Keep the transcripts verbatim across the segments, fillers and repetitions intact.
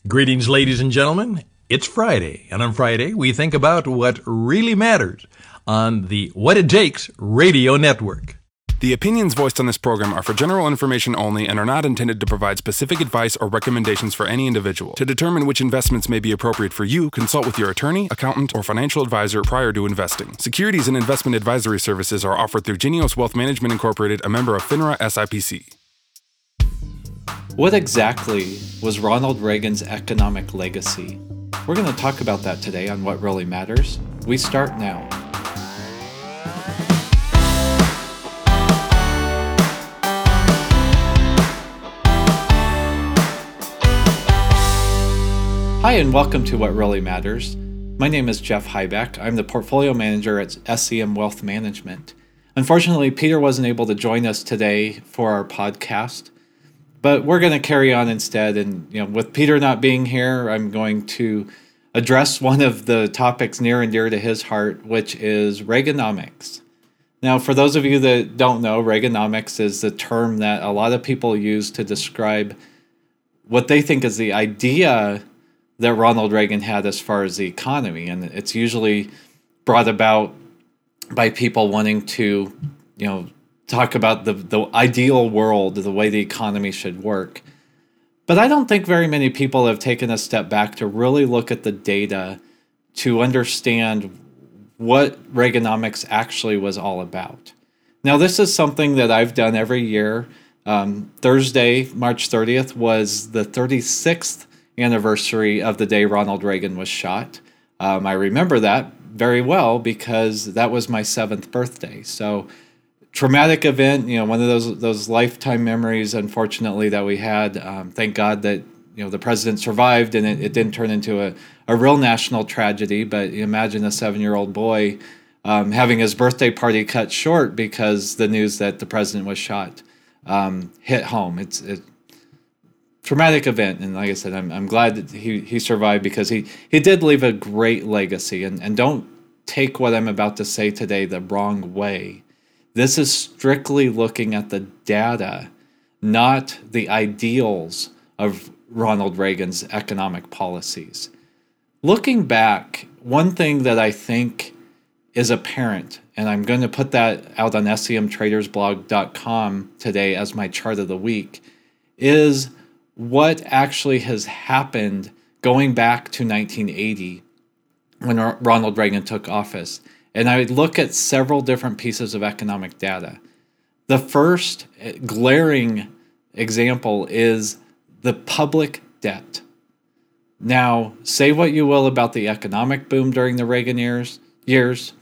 Greetings, ladies and gentlemen. It's Friday, and on Friday, we think about what really matters on the What It Takes Radio Network. The opinions voiced on this program are for general information only and are not intended to provide specific advice or recommendations for any individual. To determine which investments may be appropriate for you, consult with your attorney, accountant, or financial advisor prior to investing. Securities and investment advisory services are offered through Genios Wealth Management Incorporated, a member of FINRA S I P C. What exactly was Ronald Reagan's economic legacy? We're going to talk about that today on What Really Matters. We start now. Hi, and welcome to What Really Matters. My name is Jeff Hybeck. I'm the portfolio manager at S C M Wealth Management. Unfortunately, Peter wasn't able to join us today for our podcast, but we're going to carry on instead. And you know, with Peter not being here, I'm going to address one of the topics near and dear to his heart, which is Reaganomics. Now, for those of you that don't know, Reaganomics is the term that a lot of people use to describe what they think is the idea that Ronald Reagan had as far as the economy. And it's usually brought about by people wanting to, you know, talk about the, the ideal world, the way the economy should work. But I don't think very many people have taken a step back to really look at the data to understand what Reaganomics actually was all about. Now, this is something that I've done every year. Um, Thursday, March thirtieth, was the thirty-sixth anniversary of the day Ronald Reagan was shot. Um, I remember that very well because that was my seventh birthday. So traumatic event, you know, one of those those lifetime memories, unfortunately, that we had. Um, thank God that, you know, the president survived and it, it didn't turn into a, a real national tragedy. But imagine a seven-year-old boy um, having his birthday party cut short because the news that the president was shot um, hit home. It's it, traumatic event, and like I said, I'm I'm glad that he, he survived because he, he did leave a great legacy. And, and don't take what I'm about to say today the wrong way. This is strictly looking at the data, not the ideals of Ronald Reagan's economic policies. Looking back, one thing that I think is apparent, and I'm going to put that out on S C M traders blog dot com today as my chart of the week, is what actually has happened going back to nineteen eighty when Ronald Reagan took office. And I would look at several different pieces of economic data. The first glaring example is the public debt. Now, say what you will about the economic boom during the Reagan years, years,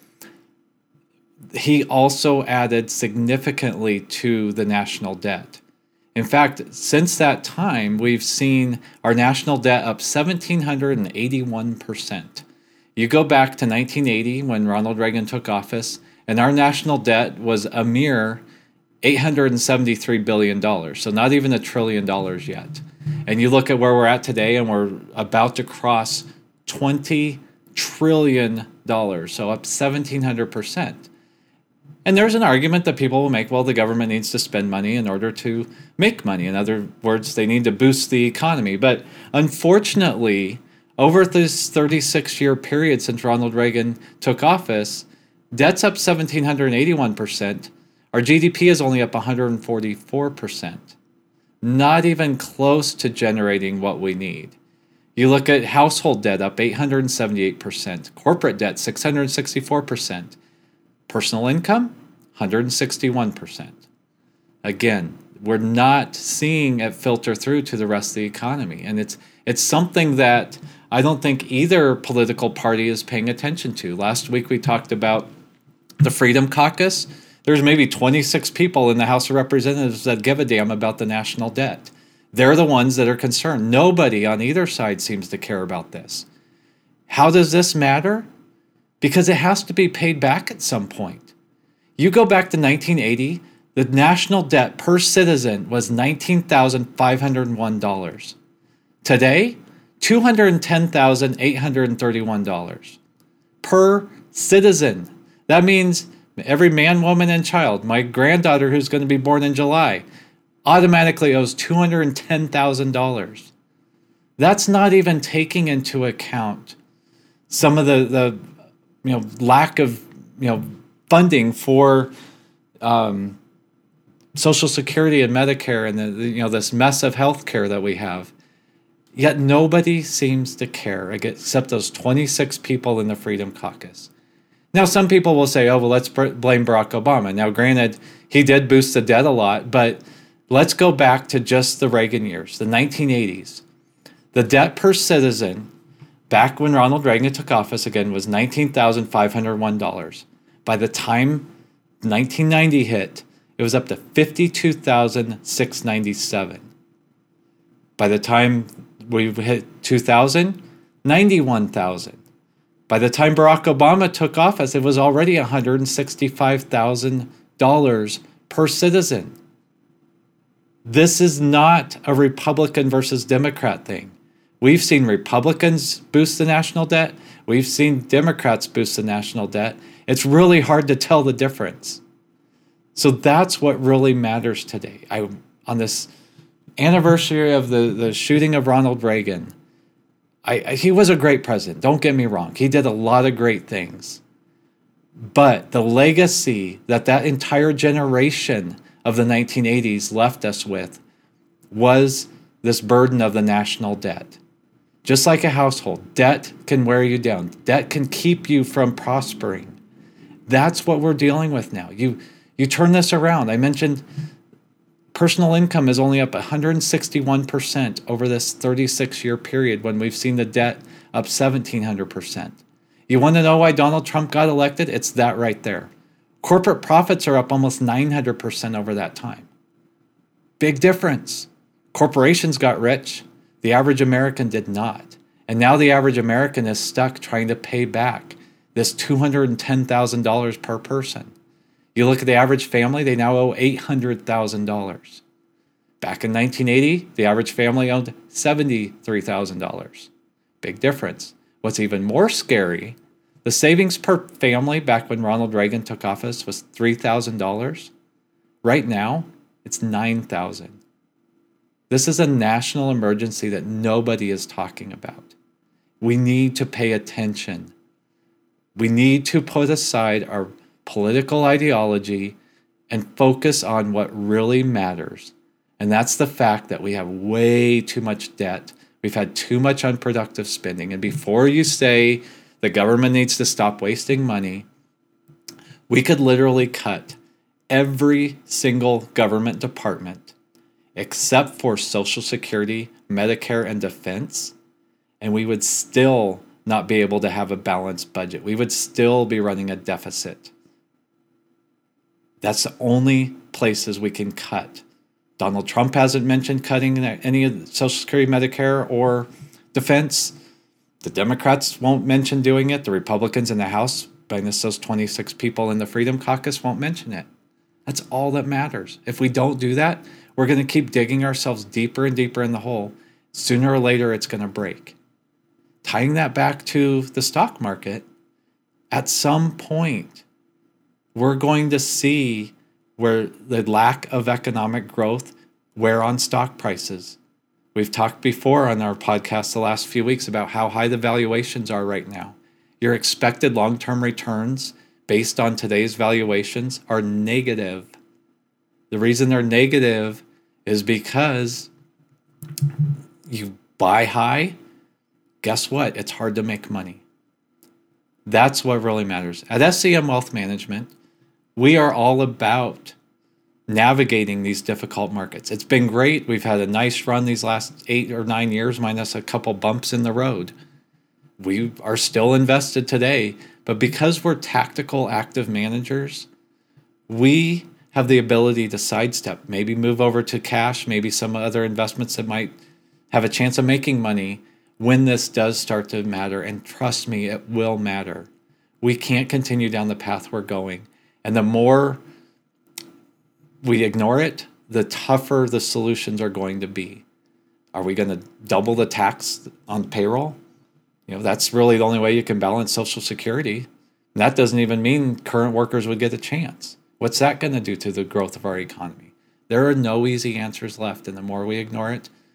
he also added significantly to the national debt. In fact, since that time, we've seen our national debt up one thousand seven hundred eighty-one percent. You go back to nineteen eighty when Ronald Reagan took office, and our national debt was a mere eight hundred seventy-three billion dollars, so not even a trillion dollars yet. And you look at where we're at today, and we're about to cross twenty trillion dollars, so up seventeen hundred percent. And there's an argument that people will make, well, the government needs to spend money in order to make money. In other words, they need to boost the economy. But unfortunately, over this thirty-six-year period since Ronald Reagan took office, debt's up one thousand seven hundred eighty-one percent. Our G D P is only up one hundred forty-four percent. Not even close to generating what we need. You look at household debt up eight hundred seventy-eight percent. Corporate debt, six hundred sixty-four percent. Personal income, one hundred sixty-one percent. Again, we're not seeing it filter through to the rest of the economy. And it's it's something that I don't think either political party is paying attention to. Last week we talked about the Freedom Caucus. There's maybe twenty-six people in the House of Representatives that give a damn about the national debt. They're the ones that are concerned. Nobody on either side seems to care about this. How does this matter? Because it has to be paid back at some point. You go back to nineteen eighty, the national debt per citizen was nineteen thousand five hundred one dollars. Today, two hundred ten thousand eight hundred thirty-one dollars per citizen. That means every man, woman, and child, my granddaughter who's going to be born in July, automatically owes two hundred ten thousand dollars. That's not even taking into account some of the, the you know, lack of, you know, funding for um, Social Security and Medicare and the, the, you know, this mess of healthcare that we have. Yet nobody seems to care except those twenty-six people in the Freedom Caucus. Now, some people will say, oh, well, let's br- blame Barack Obama. Now, granted, he did boost the debt a lot, but let's go back to just the Reagan years, the nineteen eighties. The debt per citizen back when Ronald Reagan took office again was nineteen thousand five hundred one dollars. By the time nineteen ninety hit, it was up to fifty-two thousand six hundred ninety-seven dollars. By the time we hit two thousand, ninety-one thousand dollars. By the time Barack Obama took office, it was already one hundred sixty-five thousand dollars per citizen. This is not a Republican versus Democrat thing. We've seen Republicans boost the national debt. We've seen Democrats boost the national debt. It's really hard to tell the difference. So that's what really matters today. I, on this anniversary of the, the shooting of Ronald Reagan, I, I, he was a great president. Don't get me wrong. He did a lot of great things. But the legacy that that entire generation of the nineteen eighties left us with was this burden of the national debt. Just like a household, debt can wear you down. Debt can keep you from prospering. That's what we're dealing with now. You you turn this around. I mentioned personal income is only up one hundred sixty-one percent over this thirty-six-year period when we've seen the debt up seventeen hundred percent. You want to know why Donald Trump got elected? It's that right there. Corporate profits are up almost nine hundred percent over that time. Big difference. Corporations got rich. The average American did not. And now the average American is stuck trying to pay back this two hundred ten thousand dollars per person. You look at the average family, they now owe eight hundred thousand dollars. Back in nineteen eighty, the average family owed seventy-three thousand dollars. Big difference. What's even more scary, the savings per family back when Ronald Reagan took office was three thousand dollars. Right now, it's nine thousand dollars. This is a national emergency that nobody is talking about. We need to pay attention. We need to put aside our political ideology and focus on what really matters. And that's the fact that we have way too much debt. We've had too much unproductive spending. And before you say the government needs to stop wasting money, we could literally cut every single government department except for Social Security, Medicare, and Defense, and we would still not be able to have a balanced budget. We would still be running a deficit. That's the only places we can cut. Donald Trump hasn't mentioned cutting any of Social Security, Medicare, or Defense. The Democrats won't mention doing it. The Republicans in the House, minus those twenty-six people in the Freedom Caucus, won't mention it. That's all that matters. If we don't do that, we're going to keep digging ourselves deeper and deeper in the hole. Sooner or later, it's going to break. Tying that back to the stock market, at some point, we're going to see where the lack of economic growth wear on stock prices. We've talked before on our podcast the last few weeks about how high the valuations are right now. Your expected long-term returns based on today's valuations are negative. The reason they're negative is because you buy high, guess what? It's hard to make money. That's what really matters. At S C M Wealth Management, we are all about navigating these difficult markets. It's been great. We've had a nice run these last eight or nine years, minus a couple bumps in the road. We are still invested today, but because we're tactical, active managers, we have the ability to sidestep, maybe move over to cash, maybe some other investments that might have a chance of making money when this does start to matter. And trust me, it will matter. We can't continue down the path we're going. And the more we ignore it, the tougher the solutions are going to be. Are we going to double the tax on payroll? You know, that's really the only way you can balance Social Security. And that doesn't even mean current workers would get a chance. What's that going to do to the growth of our economy? There are no easy answers left, and the more we ignore it,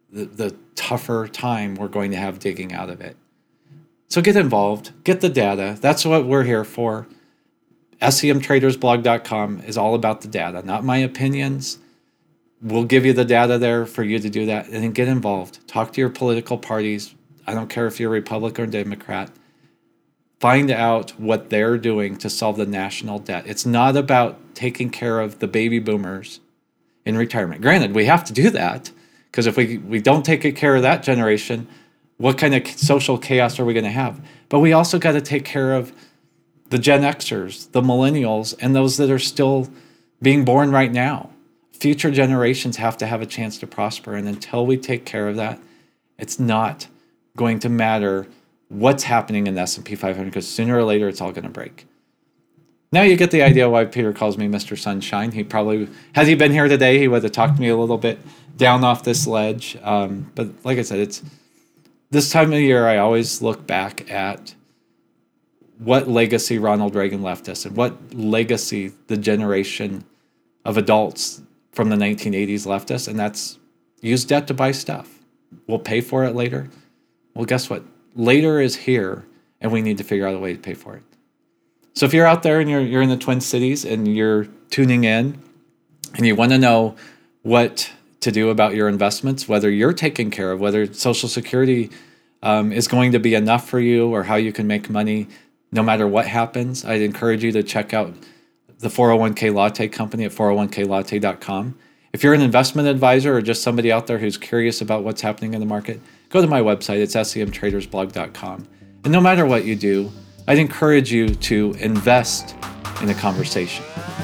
the, the tougher time we're going to have digging out of it. So get involved, get the data. That's what we're here for. S E M traders blog dot com is all about the data, not my opinions. We'll give you the data there for you to do that, and then get involved. Talk to your political parties. I don't care if you're Republican or Democrat. Find out what they're doing to solve the national debt. It's not about taking care of the baby boomers in retirement. Granted, we have to do that, because if we, we don't take care of that generation, what kind of social chaos are we going to have? But we also got to take care of the Gen Xers, the millennials, and those that are still being born right now. Future generations have to have a chance to prosper. And until we take care of that, it's not going to matter what's happening in the S and P five hundred, because sooner or later it's all going to break. Now you get the idea why Peter calls me Mister Sunshine. He probably, had he been here today, he would have talked me a little bit down off this ledge. Um, but like I said, it's this time of year I always look back at what legacy Ronald Reagan left us and what legacy the generation of adults from the nineteen eighties left us, and that's use debt to buy stuff. We'll pay for it later. Well, guess what? Later is here, and we need to figure out a way to pay for it. So if you're out there and you're you're in the Twin Cities and you're tuning in and you want to know what to do about your investments, whether you're taken care of, whether Social Security um, is going to be enough for you, or how you can make money no matter what happens, I'd encourage you to check out the four oh one k Latte Company at four oh one k latte dot com. If you're an investment advisor or just somebody out there who's curious about what's happening in the market, go to my website. It's S E M traders blog dot com. And no matter what you do, I'd encourage you to invest in a conversation.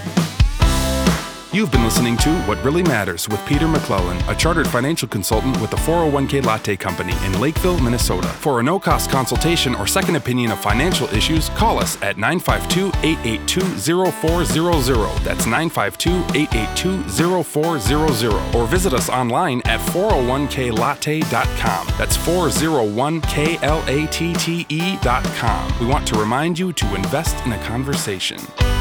You've been listening to What Really Matters with Peter McClellan, a chartered financial consultant with the four oh one k Latte Company in Lakeville, Minnesota. For a no-cost consultation or second opinion of financial issues, call us at nine five two, eight eight two, zero four zero zero. That's nine five two, eight eight two, zero four zero zero. Or visit us online at four oh one k latte dot com. That's four oh one k latte dot com. We want to remind you to invest in a conversation.